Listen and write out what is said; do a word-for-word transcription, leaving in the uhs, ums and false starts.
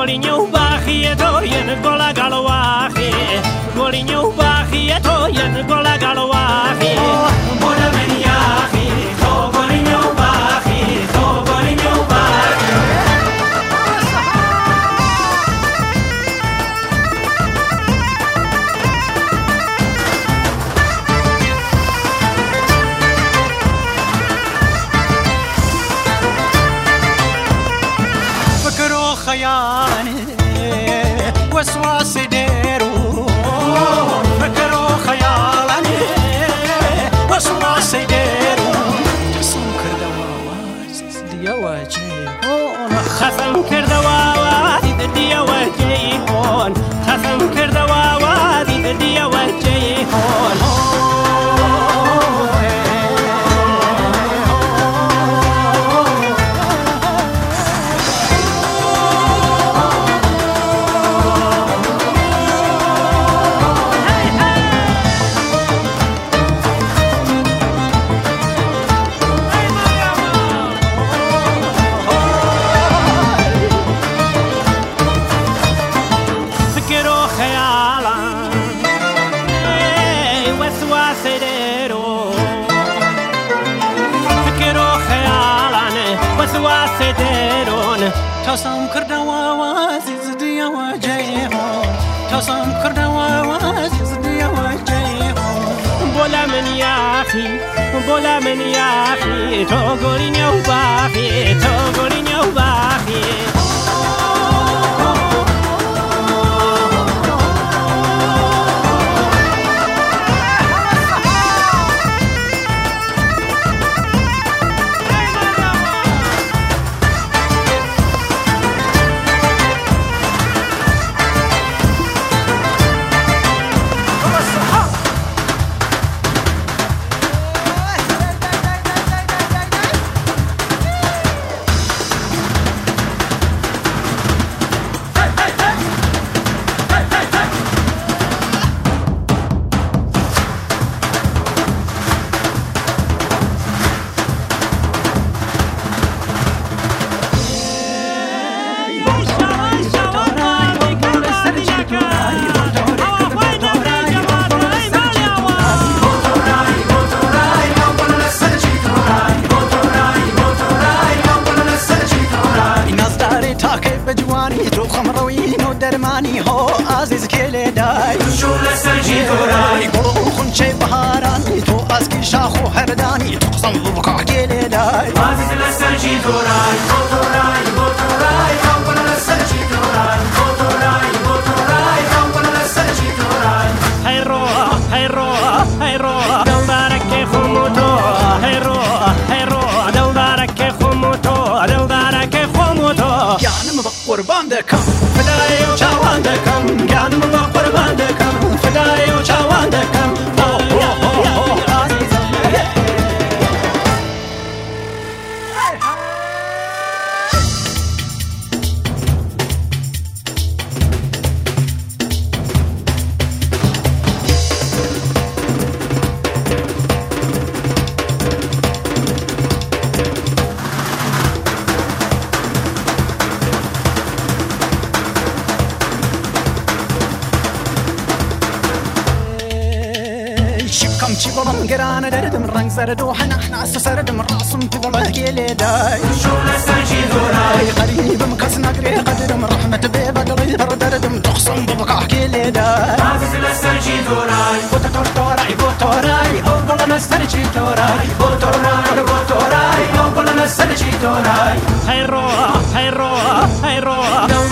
گۆڵینە و باخیە تۆ یەن گۆڵە گەڵەواخی گۆڵینە و باخیە تۆ یەن گۆڵە گەڵەواخی بۆ لە من یاخی تۆ گۆڵینە و باخی تۆ گۆڵینە و باخی خيالي وسواسي ديرو فكروا خيالي وسواسي ديرو خصم كردواز ديا وجهي خصم كردواز ديا وجهي هون خصم كردواز ديا وجهي هون تصم كردوا وازيز ديا وجهيهم تصم كردوا وازيز ديا وجهيهم بولا من ياخي بولا من ياخي تو قوليني وباخي تو قوليني وباخي درماني هو عزيز كيلي داي شو لسرجي دوراي قولوا خنشي بهاراني تو أسكي شاخو هرداني تقسم ببقع كيلي داي عزيز لسرجي دوراي بوتوراي بوتوراي قولوا لسرجي دوراي بوتوراي بوتوراي قولوا لسرجي دوراي هيرو هيرو هيرو دلدارك خموتو هيرو هيرو دلدارك خموتو دلدارك خموتو يعني قربان دكم فداي وجوان دكم كان من قربان دكم فداي وجوان دكم كم شي بابا قرانا دردم رنگ زرد وحنا احنا سردم راسم في ضلك يلي داي شو لسرجي دوراي قريب مكس نقري قدرم رحمة بيبا قري دردم تخصم ببقى يلي داي عزيز لسرجي دوراي بوتور توراي بوتوراي او بلا نسرجي توراي بوتوراي بوتوراي او بلا نسرجي توراي هيرو هيرو هيرو